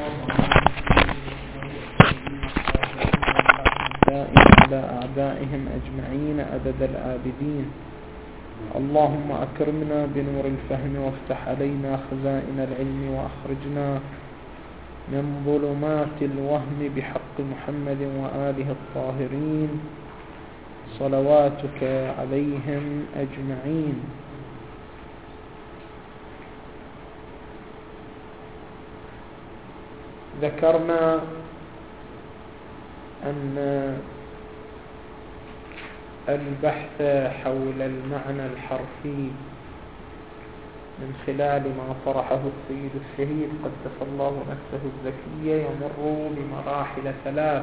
على أعدائهم أجمعين أبد الآبدين. اللهم أكرمنا بنور الفهم وافتح علينا خزائن العلم وأخرجنا من ظلمات الوهم بحق محمد وآله الطاهرين صلواتك عليهم أجمعين. ذكرنا أن البحث حول المعنى الحرفي من خلال ما طرحه السيد الشهيد قدس الله نفسه الزكية يمر بمراحل ثلاث.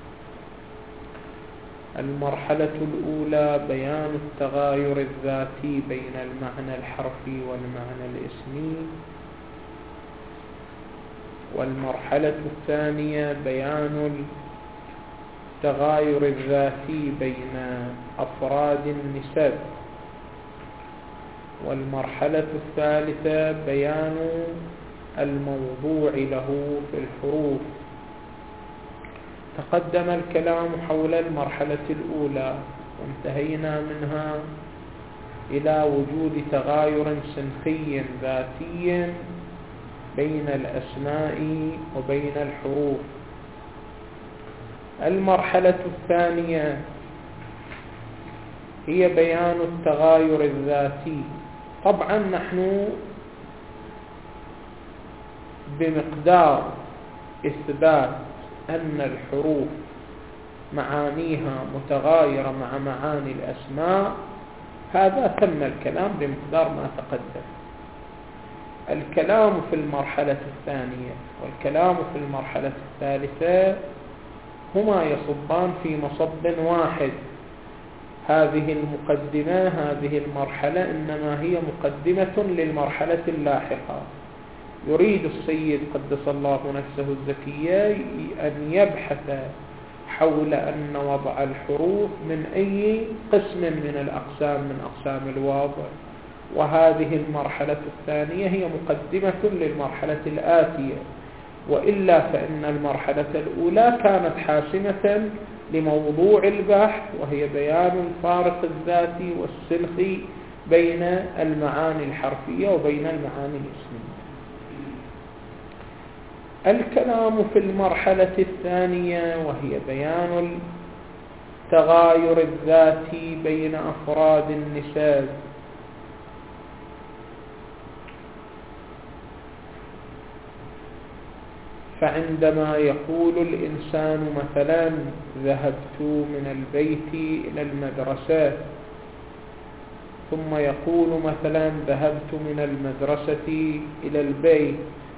المرحلة الأولى بيان التغاير الذاتي بين المعنى الحرفي والمعنى الاسمي، والمرحلة الثانية بيان التغاير الذاتي بين أفراد النسب، والمرحلة الثالثة بيان الموضوع له في الحروف. تقدم الكلام حول المرحلة الأولى وانتهينا منها إلى وجود تغاير صنفي ذاتي بين الأسماء وبين الحروف. المرحلة الثانية هي بيان التغاير الذاتي. طبعا نحن بمقدار إثبات أن الحروف معانيها متغايرة مع معاني الأسماء، هذا تم الكلام بمقدار ما تقدم. الكلام في المرحلة الثانية والكلام في المرحلة الثالثة هما يصبان في مصب واحد. هذه المقدمة، هذه المرحلة إنما هي مقدمة للمرحلة اللاحقة. يريد السيد قدس الله نفسه الزكية أن يبحث حول أن وضع الحروف من أي قسم من الأقسام من أقسام الوضع، وهذه المرحلة الثانية هي مقدمة للمرحلة الآتية، وإلا فإن المرحلة الأولى كانت حاسمة لموضوع البحث، وهي بيان الفارق الذاتي والسلخي بين المعاني الحرفية وبين المعاني الاسمية. الكلام في المرحلة الثانية وهي بيان التغاير الذاتي بين أفراد النسب. فعندما يقول الإنسان مثلا ذهبت من البيت إلى المدرسة، ثم يقول مثلا ذهبت من المدرسة إلى البيت،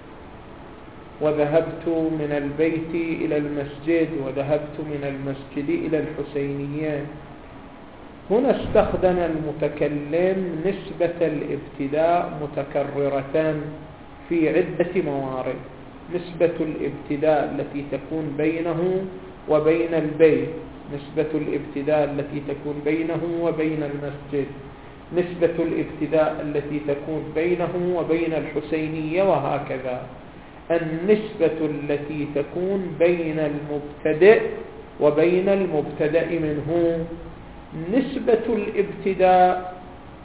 وذهبت من البيت إلى المسجد، وذهبت من المسجد إلى الحسينية. هنا استخدم المتكلم نسبة الابتداء متكررة في عدة موارد. نسبة الابتداء التي تكون بينه وبين البيت، نسبة الابتداء التي تكون بينه وبين المسجد، نسبة الابتداء التي تكون بينه وبين الحسينية، وهكذا. النسبة التي تكون بين المبتدئ وبين المبتدأ منه. نسبة الابتداء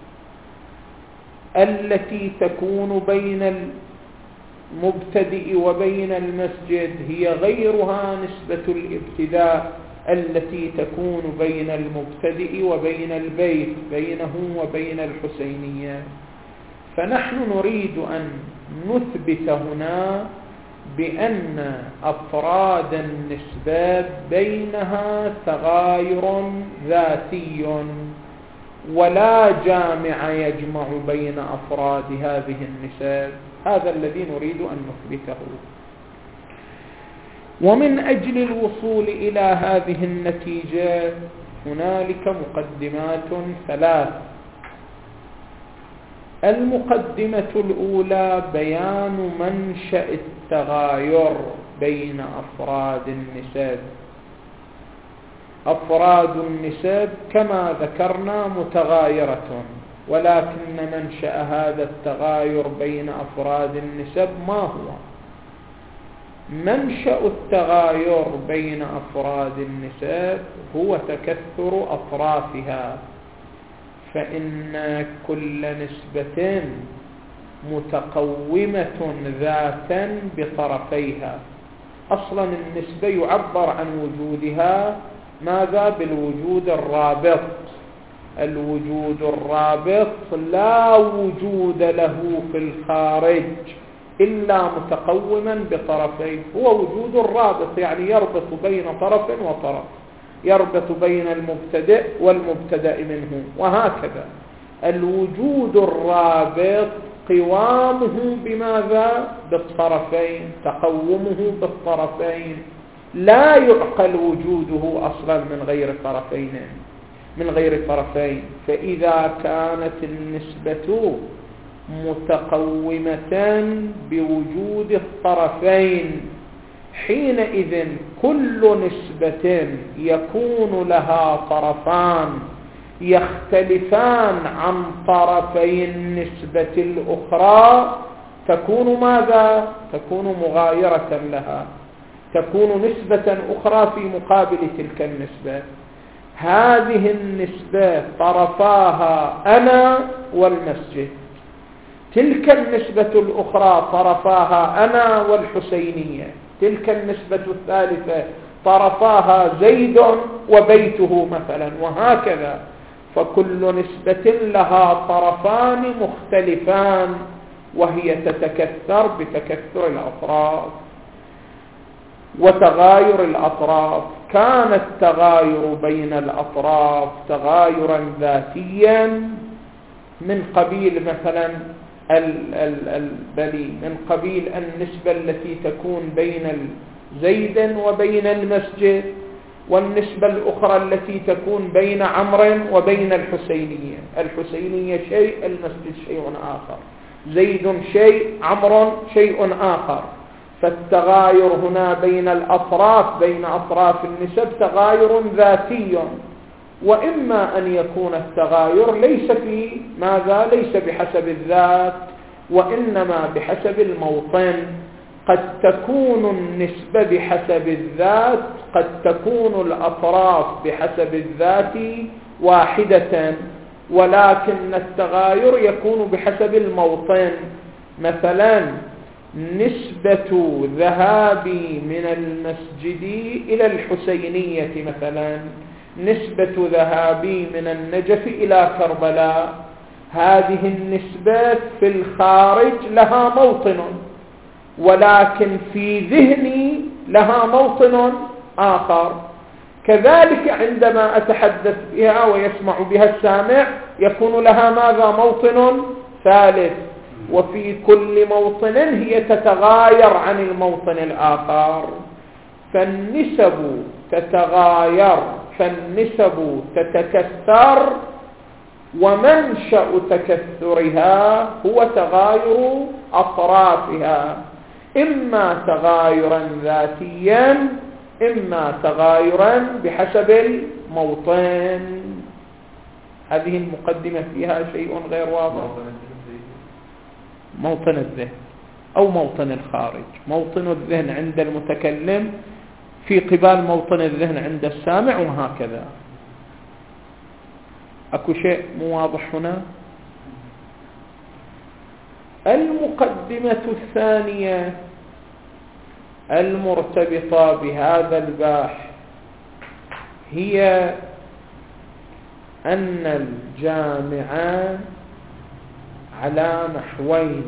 التي تكون بين المبتدئ وبين المسجد هي غيرها نسبة الابتداء التي تكون بين المبتدئ وبين البيت، بينه وبين الحسينية. فنحن نريد أن نثبت هنا بأن أفراد النسبة بينها تغاير ذاتي، ولا جامع يجمع بين أفراد هذه النسب. هذا الذي نريد أن نثبته. ومن أجل الوصول إلى هذه النتيجة هنالك مقدمات ثلاث. المقدمة الأولى بيان منشأ التغاير بين أفراد النسب. أفراد النسب كما ذكرنا متغايرة، ولكن منشأ هذا التغاير بين أفراد النسب ما هو؟ منشأ التغاير بين أفراد النسب هو تكثر أطرافها، فإن كل نسبة متقومة ذاتا بطرفيها. أصلا النسبة يعبر عن وجودها ماذا؟ بالوجود الرابط. الوجود الرابط لا وجود له في الخارج إلا متقوما بطرفين، هو وجود الرابط، يعني يربط بين طرف وطرف، يربط بين المبتدئ والمبتدأ منه، وهكذا. الوجود الرابط قوامه بماذا؟ بالطرفين، تقومه بالطرفين، لا يعقل وجوده أصلا من غير طرفين. فإذا كانت النسبة متقومة بوجود الطرفين، حينئذ كل نسبة يكون لها طرفان يختلفان عن طرفي النسبة الأخرى تكون ماذا؟ تكون مغايرة لها، تكون نسبة أخرى في مقابل تلك النسبة. هذه النسبة طرفاها أنا والمسجد، تلك النسبة الأخرى طرفاها أنا والحسينية، تلك النسبة الثالثة طرفاها زيد وبيته مثلا، وهكذا. فكل نسبة لها طرفان مختلفان، وهي تتكثر بتكثر الأطراف وتغاير الأطراف. كان التغاير بين الأطراف تغايرا ذاتيا من قبيل مثلا من قبيل النسبة التي تكون بين زيد وبين المسجد، والنسبة الأخرى التي تكون بين عمرو وبين الحسينية. الحسينية شيء، المسجد شيء آخر، زيد شيء، عمرو شيء آخر. فالتغاير هنا بين الأطراف، بين أطراف النسب تغاير ذاتي، وإما أن يكون التغاير ليس في ماذا؟ ليس بحسب الذات، وإنما بحسب الموطن. قد تكون النسبة بحسب الذات، قد تكون الأطراف بحسب الذات واحدة، ولكن التغاير يكون بحسب الموطن. مثلا نسبة ذهابي من المسجد إلى الحسينية، مثلا نسبة ذهابي من النجف إلى كربلاء، هذه النسبة في الخارج لها موطن، ولكن في ذهني لها موطن آخر. كذلك عندما أتحدث بها ويسمع بها السامع يكون لها ماذا؟ موطن ثالث، وفي كل موطن هي تتغاير عن الموطن الآخر. فالنسب تتغاير، فالنسب تتكثر، ومنشأ تكثرها هو تغاير أطرافها، إما تغايرا ذاتيا، إما تغايرا بحسب الموطن. هذه المقدمة فيها شيء غير واضح. موطن الذهن أو موطن الخارج. موطن الذهن عند المتكلم في قبال موطن الذهن عند السامع، وهكذا. أكو شيء مو واضح هنا؟ المقدمة الثانية المرتبطة بهذا الباحث هي أن الجامع على نحوين،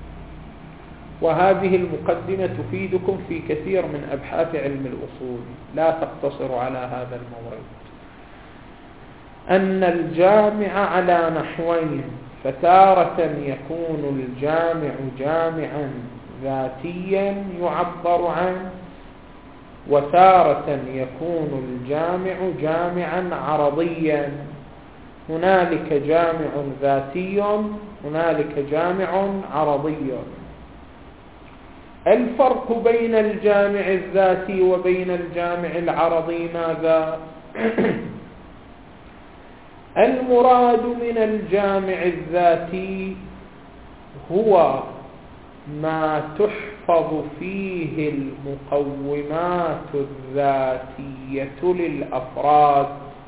وهذه المقدمة تفيدكم في كثير من أبحاث علم الأصول، لا تقتصر على هذا المورد. أن الجامع على نحوين، فتارة يكون الجامع جامعا ذاتيا يعبر عنه، وتارة يكون الجامع جامعا عرضيا. هنالك جامع ذاتي، هنالك جامع عرضي. الفرق بين الجامع الذاتي وبين الجامع العرضي ماذا؟ المراد من الجامع الذاتي هو ما تحفظ تحفظ فيه المقومات الذاتية للأفراد،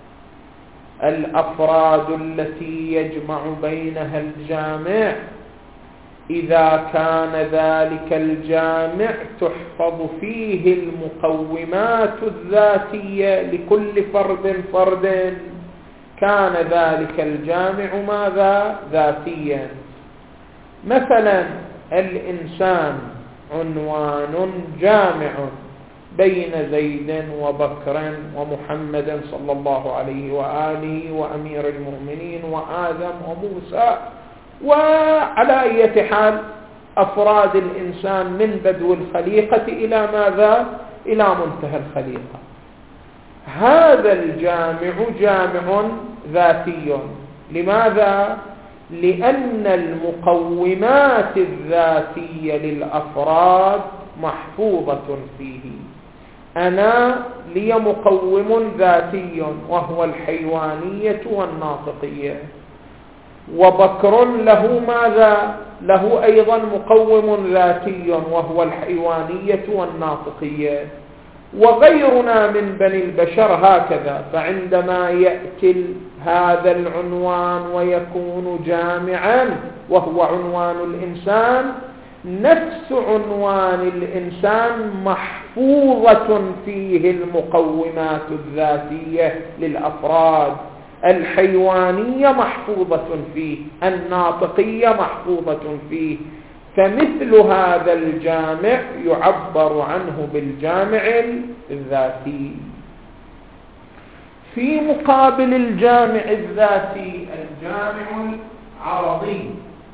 الأفراد التي يجمع بينها الجامع، إذا كان ذلك الجامع تحفظ فيه المقومات الذاتية لكل فرد كان ذلك الجامع ماذا؟ ذاتيا. مثلا الإنسان عنوان جامع بين زيد وبكر ومحمد صلى الله عليه وآله وأمير المؤمنين وآدم وموسى، وعلى أي حال أفراد الإنسان من بدو الخليقة إلى ماذا؟ إلى منتهى الخليقة. هذا الجامع جامع ذاتي. لماذا؟ لأن المقومات الذاتية للأفراد محفوظة فيه. أنا لي مقوم ذاتي وهو الحيوانية والناطقية، وبكر له ماذا؟ له أيضا مقوم ذاتي وهو الحيوانية والناطقية، وغيرنا من بني البشر هكذا. فعندما يأتي هذا العنوان ويكون جامعا وهو عنوان الإنسان، نفس عنوان الإنسان محفوظة فيه المقومات الذاتية للأفراد، الحيوانية محفوظة فيه، الناطقية محفوظة فيه. فمثل هذا الجامع يعبر عنه بالجامع الذاتي. في مقابل الجامع الذاتي الجامع العرضي.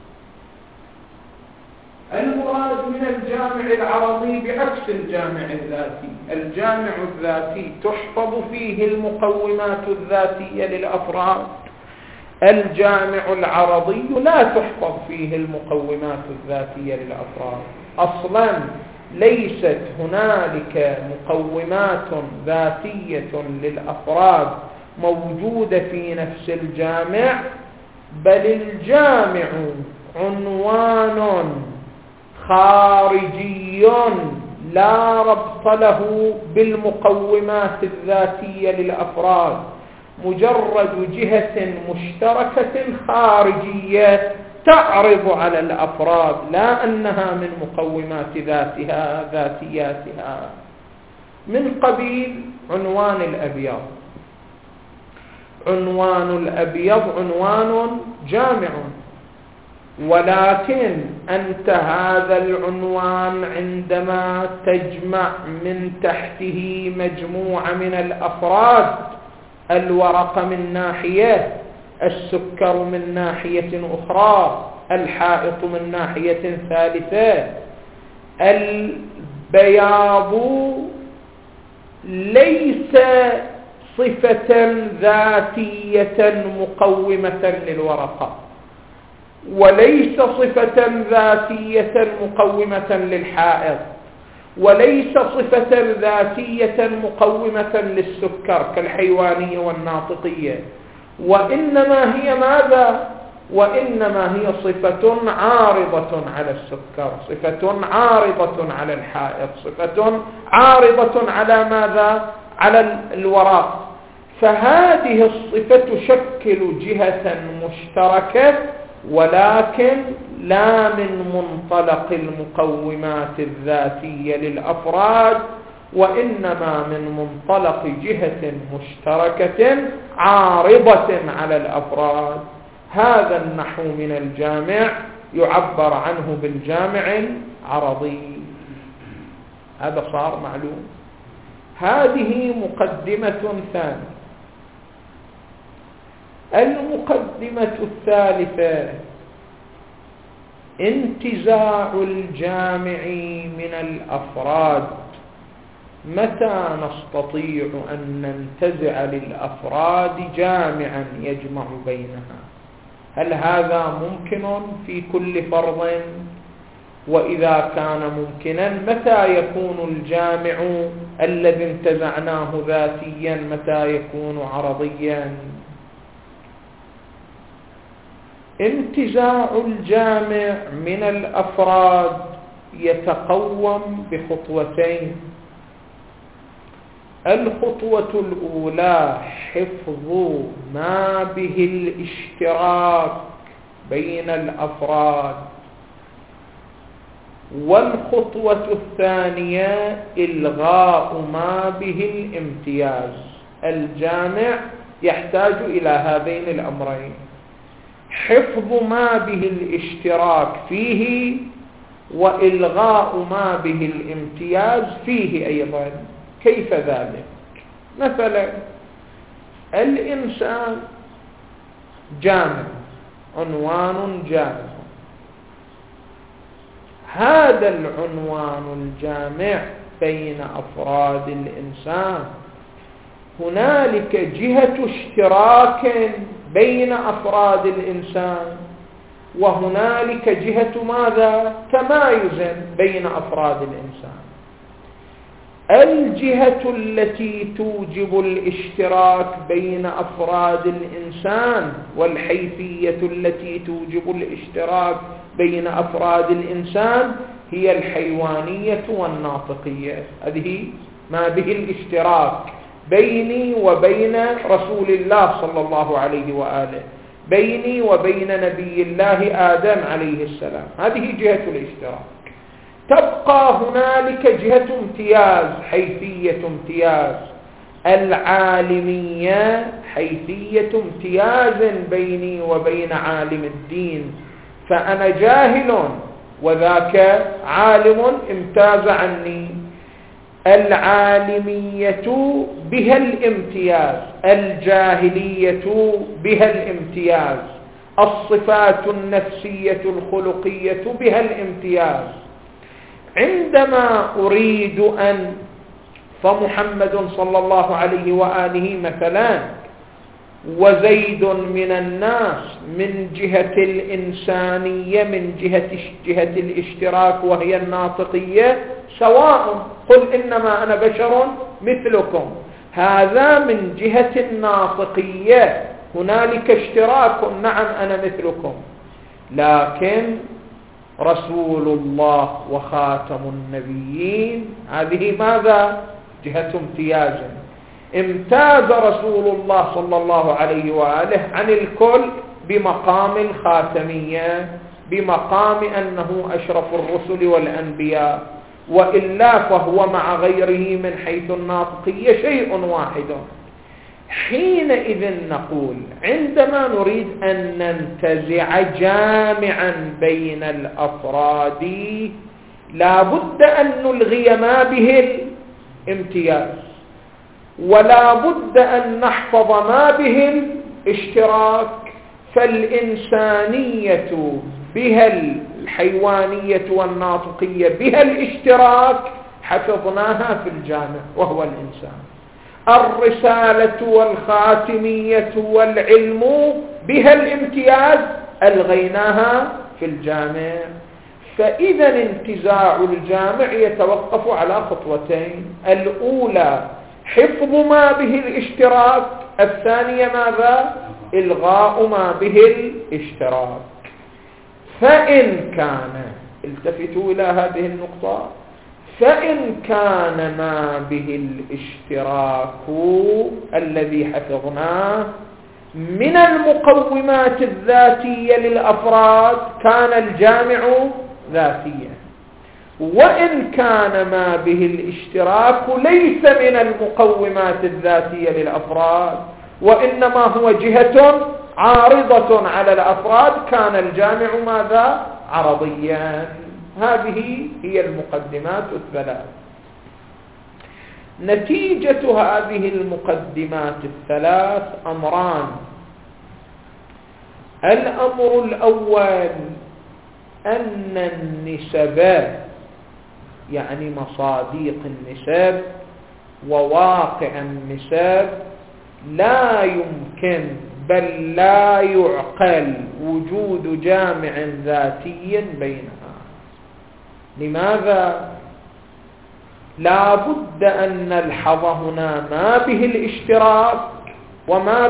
المراد من الجامع العرضي بعكس الجامع الذاتي. الجامع الذاتي تحفظ فيه المقومات الذاتية للأفراد، الجامع العرضي لا تحفظ فيه المقومات الذاتية للأفراد. أصلا ليست هنالك مقومات ذاتية للأفراد موجودة في نفس الجامع، بل الجامع عنوان خارجي لا ربط له بالمقومات الذاتية للأفراد، مجرد جهة مشتركة خارجية تعرض على الأفراد، لا أنها من مقومات ذاتياتها. من قبيل عنوان الأبيض. عنوان الأبيض عنوان جامع، ولكن أنت هذا العنوان عندما تجمع من تحته مجموعة من الأفراد، الورق من ناحية، السكر من ناحية أخرى، الحائط من ناحية ثالثة، البياض ليس صفة ذاتية مقومة للورقة، وليس صفة ذاتية مقومة للحائط، وليس صفة ذاتية مقومة للسكر كالحيوانية والناطقية، وإنما هي ماذا؟ وإنما هي صفة عارضة على السكر، صفة عارضة على الحائط، صفة عارضة على ماذا؟ على الوراق. فهذه الصفة تشكل جهة مشتركة، ولكن لا من منطلق المقومات الذاتية للأفراد، وإنما من منطلق جهة مشتركة عارضة على الأفراد. هذا النحو من الجامع يعبر عنه بالجامع العرضي. هذا صار معلوم. هذه مقدمة ثانية. المقدمة الثالثة: انتزاع الجامع من الأفراد. متى نستطيع أن ننتزع للأفراد جامعا يجمع بينها؟ هل هذا ممكن في كل فرد؟ وإذا كان ممكنا، متى يكون الجامع الذي انتزعناه ذاتيا؟ متى يكون عرضيا؟ انتزاع الجامع من الأفراد يتقوم بخطوتين. الخطوة الأولى حفظ ما به الاشتراك بين الأفراد، والخطوة الثانية إلغاء ما به الامتياز. الجامع يحتاج إلى هذين الأمرين: حفظ ما به الاشتراك فيه، وإلغاء ما به الامتياز فيه أيضا. كيف ذلك؟ مثلا الإنسان جامع، عنوان جامع، هذا العنوان الجامع بين أفراد الإنسان هنالك جهة اشتراك بين أفراد الإنسان، وهنالك جهة ماذا؟ تمايز بين أفراد الإنسان. الجهة التي توجب الاشتراك بين أفراد الإنسان والحيثية التي توجب الاشتراك بين أفراد الإنسان هي الحيوانية والناطقية. هذه ما به الاشتراك بيني وبين رسول الله صلى الله عليه وآله، بيني وبين نبي الله آدم عليه السلام. هذه جهة الاشتراك. تبقى هنالك جهة امتياز، حيثية امتياز. العالمية حيثية امتياز بيني وبين عالم الدين، فأنا جاهل وذاك عالم امتاز عني. العالمية بها الامتياز، الجاهلية بها الامتياز. الصفات النفسية الخلقية بها الامتياز. عندما أريد أن فمحمد صلى الله عليه وآله مثلا وزيد من الناس من جهة الإنسانية، من جهة الاشتراك وهي الناطقية سواء، قل إنما أنا بشر مثلكم. هذا من جهة الناطقية، هنالك اشتراك، نعم أنا مثلكم. لكن رسول الله وخاتم النبيين هذه ماذا؟ جهة امتياز. امتاز رسول الله صلى الله عليه وآله عن الكل بمقام الخاتمية، بمقام أنه أشرف الرسل والأنبياء، وإلا فهو مع غيره من حيث الناطقية شيء واحد. حينئذ نقول عندما نريد أن ننتزع جامعا بين الأفراد لا بد أن نلغي ما به الامتياز، ولا بد أن نحفظ ما به الاشتراك. فالإنسانية بها الحيوانية والناطقية بها الاشتراك حفظناها في الجامع وهو الإنسان. الرسالة والخاتمية والعلم بها الامتياز ألغيناها في الجامع. فإذا انتزاع الجامع يتوقف على خطوتين: الأولى حفظ ما به الاشتراك، الثانية ماذا؟ إلغاء ما به الاشتراك. فإن كان، التفتوا إلى هذه النقطة، فإن كان ما به الاشتراك الذي حفظناه من المقومات الذاتية للأفراد كان الجامع ذاتيا، وإن كان ما به الاشتراك ليس من المقومات الذاتية للأفراد وإنما هو جهة عارضة على الأفراد كان الجامع ماذا؟ عرضيا. هذه هي المقدمات الثلاث. نتيجة هذه المقدمات الثلاث أمران: الأمر الأول أن النسب، يعني مصاديق النسب وواقع النسب، لا يمكن بل لا يعقل وجود جامع ذاتي بينها. لماذا؟ لا بد أن نلحظ هنا ما به الاشتراك وما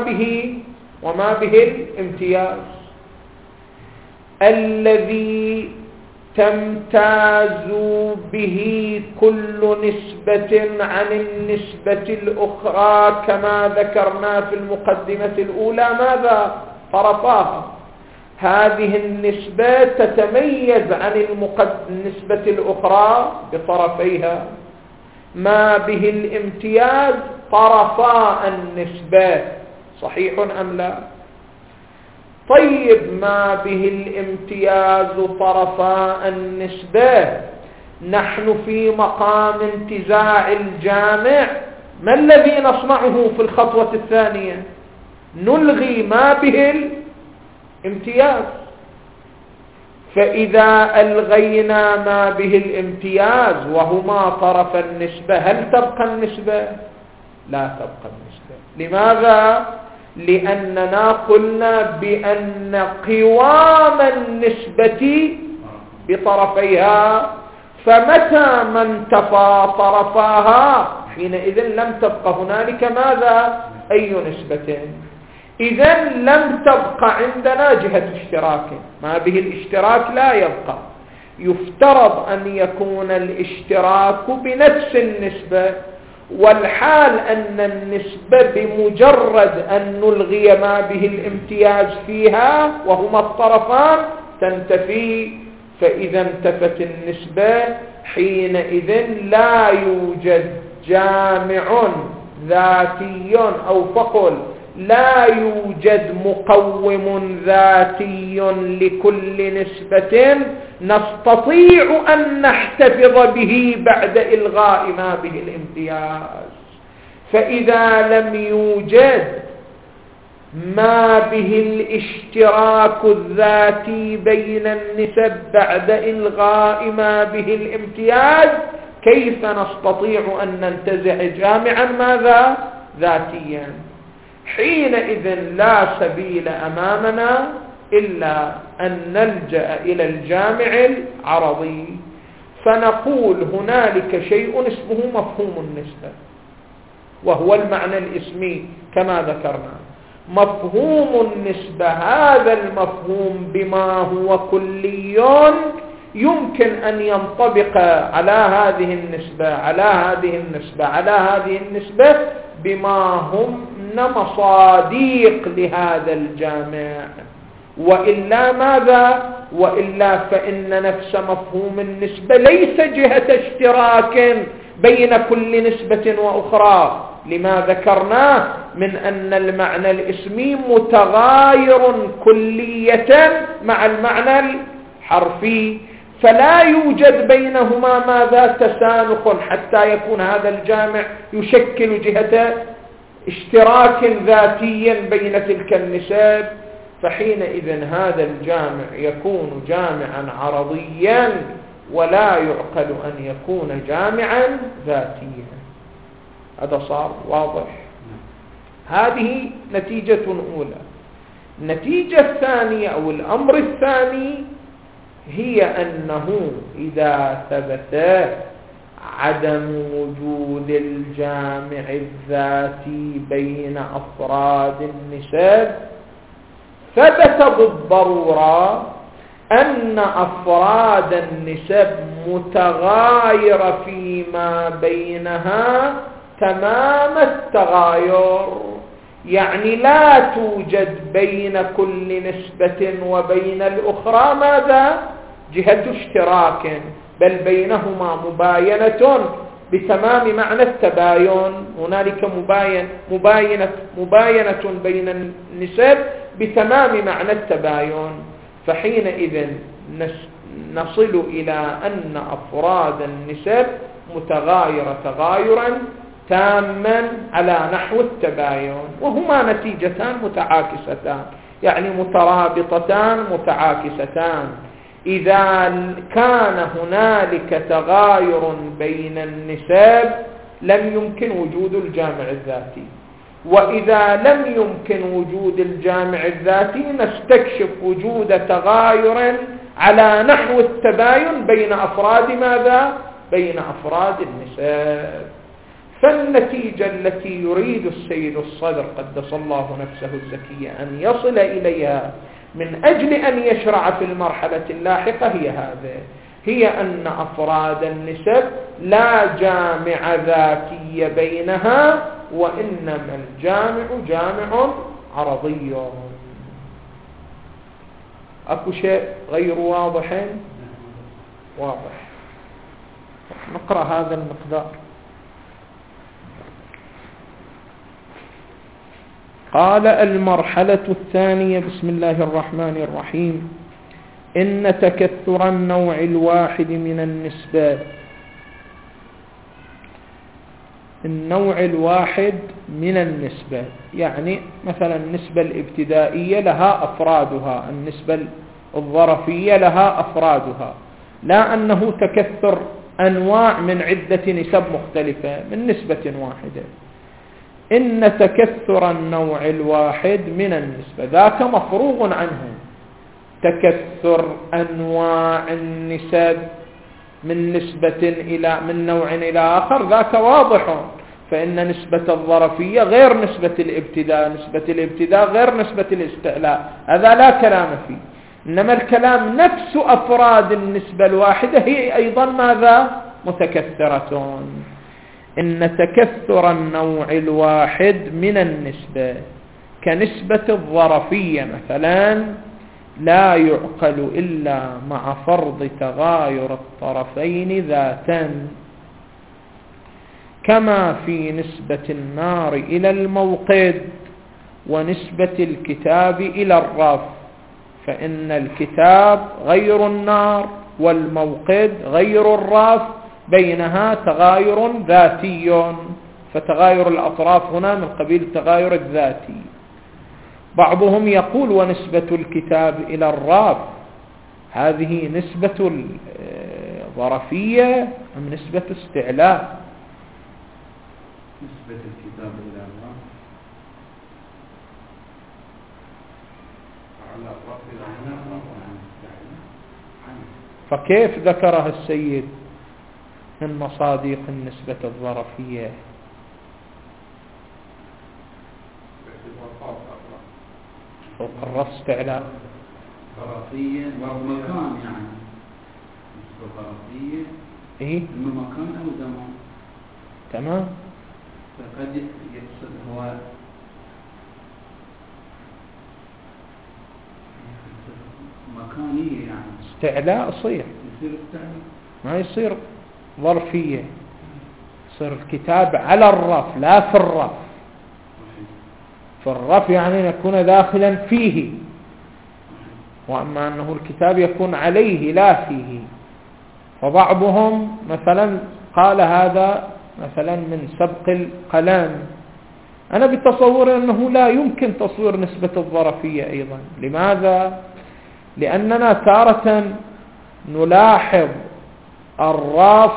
به الامتياز. الذي تمتاز به كل نسبة عن النسبة الأخرى كما ذكرنا في المقدمة الأولى. ماذا؟ طرفاها. هذه النسبة تتميز عن النسبة الأخرى بطرفيها. ما به الامتياز طرفا النسبة. صحيح أم لا؟ طيب، ما به الامتياز طرفا النسبة، نحن في مقام انتزاع الجامع. ما الذي نصنعه في الخطوة الثانية؟ نلغي ما به الامتياز. فإذا ألغينا ما به الامتياز وهما طرف النسبة، هل تبقى النسبة؟ لا تبقى النسبة. لماذا؟ لأننا قلنا بأن قوام النسبة بطرفيها، فمتى ما انتفى طرفاها حينئذ لم تبقى هنالك ماذا؟ أي نسبة. إذن لم تبقى عندنا جهة اشتراك. ما به الاشتراك لا يبقى. يفترض أن يكون الاشتراك بنفس النسبة، والحال أن النسبة بمجرد أن نلغي ما به الامتياز فيها وهما الطرفان تنتفي. فإذا انتفت النسبة حينئذ لا يوجد جامع ذاتي، أو فقل لا يوجد مقوم ذاتي لكل نسبة نستطيع أن نحتفظ به بعد إلغاء ما به الامتياز. فإذا لم يوجد ما به الاشتراك الذاتي بين النسب بعد إلغاء ما به الامتياز، كيف نستطيع أن ننتزع جامعا ماذا؟ ذاتيا؟ حينئذ لا سبيل أمامنا إلا أن نلجأ إلى الجامع العرضي. فنقول هنالك شيء اسمه مفهوم النسبة، وهو المعنى الاسمي كما ذكرنا. مفهوم النسبة، هذا المفهوم بما هو كلي يمكن أن ينطبق على هذه النسبة، على هذه النسبة، على هذه النسبة، بما هم مصاديق لهذا الجامع. وإلا ماذا؟ وإلا فإن نفس مفهوم النسبة ليس جهة اشتراك بين كل نسبة وأخرى، لما ذكرناه من أن المعنى الاسمي متغاير كلية مع المعنى الحرفي، فلا يوجد بينهما ماذا؟ تسانخ حتى يكون هذا الجامع يشكل جهة اشتراك ذاتي بين تلك النسب. فحينئذ هذا الجامع يكون جامعا عرضيا، ولا يعقل أن يكون جامعا ذاتيا. هذا صار واضح. هذه نتيجة أولى. النتيجة الثانية أو الأمر الثاني هي أنه إذا ثبت عدم وجود الجامع الذاتي بين أفراد النسب، ثبت بالضرورة أن أفراد النسب متغايرة فيما بينها تمام التغاير. يعني لا توجد بين كل نسبة وبين الأخرى ماذا؟ جهة اشتراك، بل بينهما مباينة بتمام معنى التباين. هنالك مباينة بين النسب بتمام معنى التباين. فحينئذ نصل إلى أن أفراد النسب متغايرة تغايرا تاما على نحو التباين، وهما نتيجتان متعاكستان، يعني مترابطتان متعاكستان. إذا كان هنالك تغاير بين النسب لم يمكن وجود الجامع الذاتي، وإذا لم يمكن وجود الجامع الذاتي نستكشف وجود تغاير على نحو التباين بين أفراد ماذا؟ بين أفراد النسب. فالنتيجة التي يريد السيد الصدر قدس الله نفسه الزكية أن يصل إليها من أجل أن يشرع في المرحلة اللاحقة هي هذا، هي أن أفراد النسب لا جامع ذاتي بينها، وإنما الجامع جامع عرضي. أكو شيء غير واضح؟ واضح. نقرأ هذا المقدار. قال: المرحلة الثانية. بسم الله الرحمن الرحيم. إن تكثر النوع الواحد من النسبات، النوع الواحد من النسبة يعني مثلا النسبة الابتدائية لها أفرادها، النسبة الظرفية لها أفرادها، لا أنه تكثر أنواع من عدة نسب مختلفة من نسبة واحدة. إن تكثر النوع الواحد من النسبة ذاك مفروغ عنه. تكثر أنواع النسب من نسبة إلى من نوع إلى آخر ذاك واضح، فإن نسبة الظرفية غير نسبة الابتداء، نسبة الابتداء غير نسبة الاستعلاء، هذا لا كلام فيه. إنما الكلام نفس أفراد النسبة الواحدة هي أيضا ماذا؟ متكثرة. إن تكثر النوع الواحد من النسبة كنسبة الظرفية مثلا لا يعقل إلا مع فرض تغاير الطرفين ذاتا، كما في نسبة النار إلى الموقد ونسبة الكتاب إلى الرف، فإن الكتاب غير النار والموقد غير الرف، بينها تغاير ذاتي، فتغاير الأطراف هنا من قبيل التغاير الذاتي. بعضهم يقول ونسبة الكتاب إلى الرف هذه نسبة ظرفية أم نسبة استعلاء؟ نسبة الكتاب إلى الرف على الرف إلى الرف. فكيف ذكرها السيد من مصادق النسبة الظرفية؟ فوق الرف استعلاء ظرفية ومكان، يعني نسبة ظرفية إيه؟ إما مكان أو زمان. تمام. فقد يقصد هو مكانية، يعني استعلاء يصير، يصير استعلاء، ما يصير ظرفية، يصير الكتاب على الرف لا في الرف. في الرف يعني يكون داخلا فيه، وأما أنه الكتاب يكون عليه لا فيه. فبعضهم مثلا قال هذا مثلا من سبق القلم. أنا بتصور أنه لا يمكن تصوير نسبة الظرفية أيضا. لماذا؟ لأننا تارة نلاحظ الرف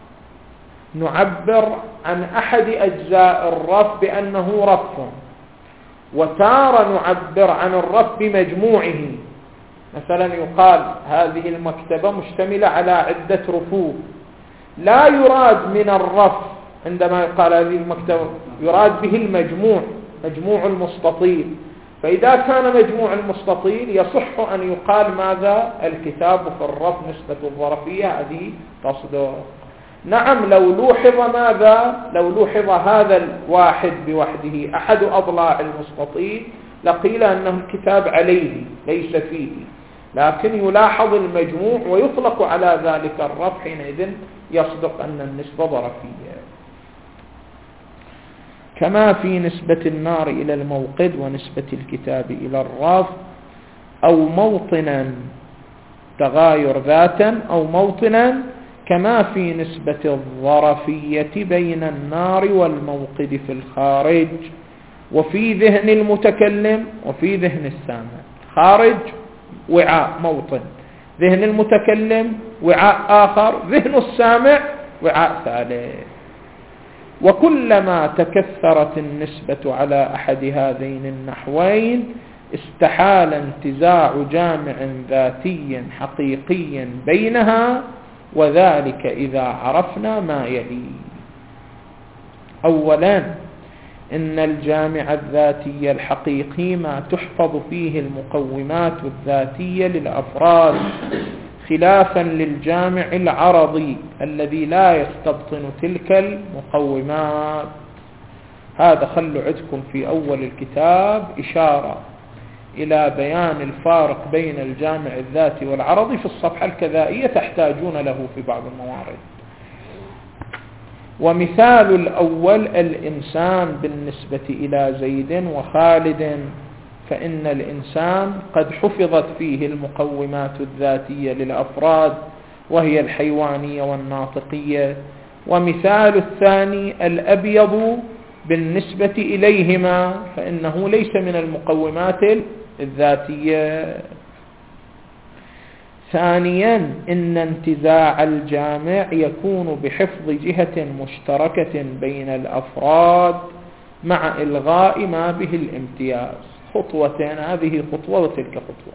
نعبر عن أحد أجزاء الرف بأنه رف، وتارة نعبر عن الرف بمجموعه. مثلا يقال هذه المكتبة مشتملة على عدة رفوف، لا يراد من الرف عندما يقال هذه المكتبة، يراد به المجموع، مجموع المستطيل. فإذا كان مجموع المستطيل يصح أن يقال ماذا؟ الكتاب في الرف نسبة الظرفية هذه تصدر. نعم، لو لوحظ ماذا؟ لو لوحظ هذا الواحد بوحده أحد أضلاع المستطيل لقيل أنه الكتاب عليه ليس فيه، لكن يلاحظ المجموع ويطلق على ذلك الرف، حينئذ يصدق أن النسبة ظرفية. كما في نسبة النار إلى الموقد ونسبة الكتاب إلى الرف، أو موطنا تغاير ذاتا أو موطنا، كما في نسبة الظرفية بين النار والموقد في الخارج وفي ذهن المتكلم وفي ذهن السامع. خارج وعاء موطن، ذهن المتكلم وعاء آخر، ذهن السامع وعاء ثالث. وكلما تكثرت النسبة على أحد هذين النحوين استحال انتزاع جامع ذاتي حقيقي بينها، وذلك إذا عرفنا ما يلي. أولا، إن الجامع الذاتي الحقيقي ما تحفظ فيه المقومات الذاتية للأفراد، خلافا للجامع العرضي الذي لا يستبطن تلك المقومات. هذا خلوا عندكم في أول الكتاب إشارة إلى بيان الفارق بين الجامع الذاتي والعرضي في الصفحة الكذائية، تحتاجون له في بعض الموارد. ومثال الأول الإنسان بالنسبة إلى زيد وخالد، فإن الإنسان قد حفظت فيه المقومات الذاتية للأفراد وهي الحيوانية والناطقية. ومثال الثاني الأبيض بالنسبة إليهما، فإنه ليس من المقومات الذاتية. ثانيا إن انتزاع الجامع يكون بحفظ جهة مشتركة بين الأفراد مع إلغاء ما به الامتياز. خطوتين، هذه خطوة وتلك خطوة.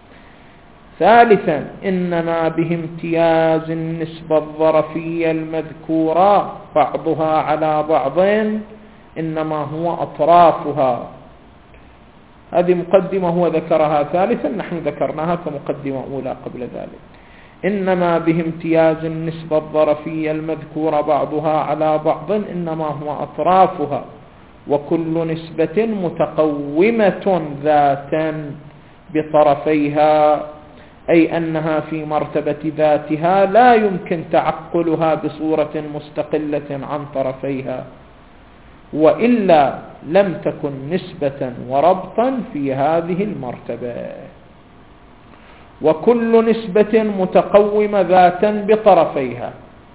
ثالثا إن ما به امتياز النسبة الظرفية المذكورة بعضها على بعض إنما هو أطرافها. هذه مقدمة هو ذكرها ثالثا، نحن ذكرناها كمقدمة أولى قبل ذلك. إنما به امتياز النسبة الظرفية المذكورة بعضها على بعض إنما هو أطرافها، وكل نسبة متقومة ذاتا بطرفيها، أي أنها في مرتبة ذاتها لا يمكن تعقلها بصورة مستقلة عن طرفيها، وإلا لم تكن نسبة وربطا في هذه المرتبة. وكل نسبة متقومة ذاتا بطرفيها،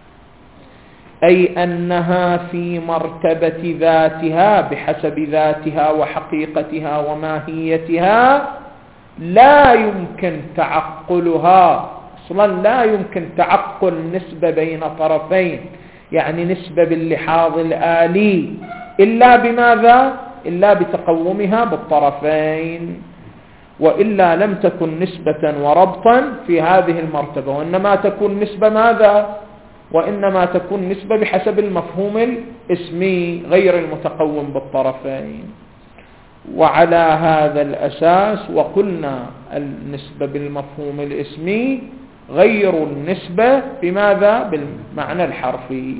أي أنها في مرتبة ذاتها بحسب ذاتها وحقيقتها وماهيتها لا يمكن تعقلها. أصلا لا يمكن تعقل نسبة بين طرفين، يعني نسبة باللحاظ الآلي، إلا بماذا؟ إلا بتقومها بالطرفين، وإلا لم تكن نسبة وربطا في هذه المرتبة، وإنما تكون نسبة ماذا؟ وإنما تكون نسبة بحسب المفهوم الاسمي غير المتقوم بالطرفين. وعلى هذا الأساس وقلنا النسبة بالمفهوم الاسمي غير النسبة بماذا؟ بالمعنى الحرفي.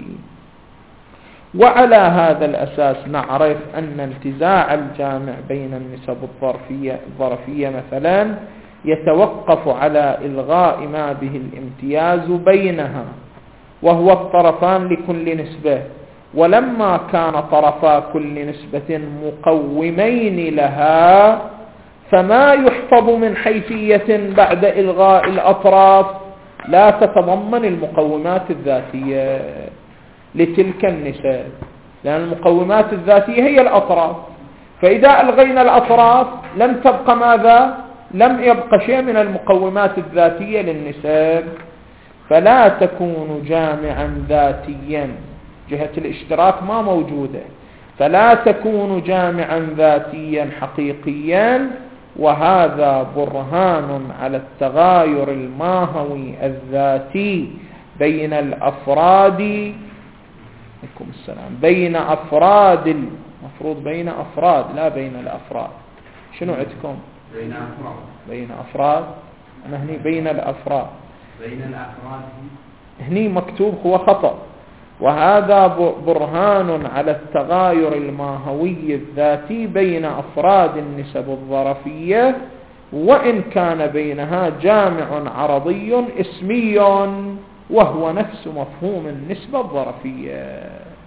وعلى هذا الأساس نعرف أن انتزاع الجامع بين النسب الظرفية مثلا يتوقف على إلغاء ما به الامتياز بينها، وهو الطرفان لكل نسبة. ولما كان طرفا كل نسبة مقومين لها، فما يحفظ من حيثية بعد إلغاء الأطراف لا تتضمن المقومات الذاتية لتلك النسب، لأن المقومات الذاتية هي الأطراف. فإذا ألغينا الأطراف لم تبقى ماذا؟ لم يبقى شيء من المقومات الذاتية للنسب، فلا تكون جامعا ذاتيا، جهة الاشتراك ما موجودة، فلا تكون جامعا ذاتيا حقيقيا. وهذا برهان على التغاير الماهوي الذاتي بين الأفراد، عليكم السلام، بين أفراد، المفروض بين أفراد لا بين الأفراد. شنو عندكم؟ بين أفراد. بين أفراد، أنا هني بين الأفراد. بين الأفراد هني مكتوب هو خطأ. وهذا برهان على التغاير الماهوي الذاتي بين أفراد النسب الظرفية، وإن كان بينها جامع عرضي اسمي وهو نفس مفهوم النسبة الظرفية.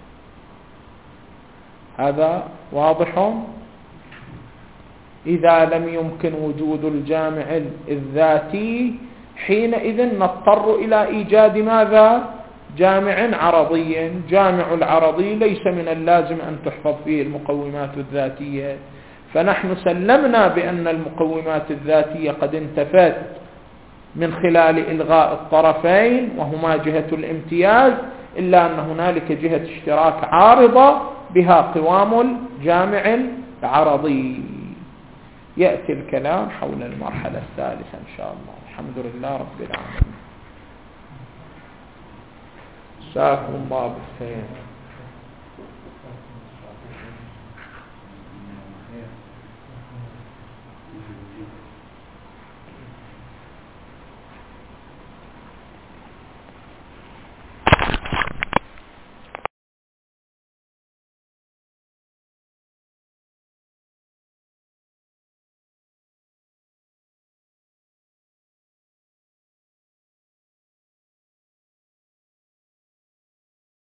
هذا واضح؟ إذا لم يمكن وجود الجامع الذاتي حينئذ نضطر إلى إيجاد ماذا؟ جامع عرضي. جامع العرضي ليس من اللازم أن تحفظ فيه المقومات الذاتية، فنحن سلمنا بأن المقومات الذاتية قد انتفت من خلال إلغاء الطرفين وهما جهة الامتياز، إلا أن هنالك جهة اشتراك عارضة بها قوام الجامع العرضي. يأتي الكلام حول المرحلة الثالثة إن شاء الله. الحمد لله رب العالمين. جزاكم الله بالخير.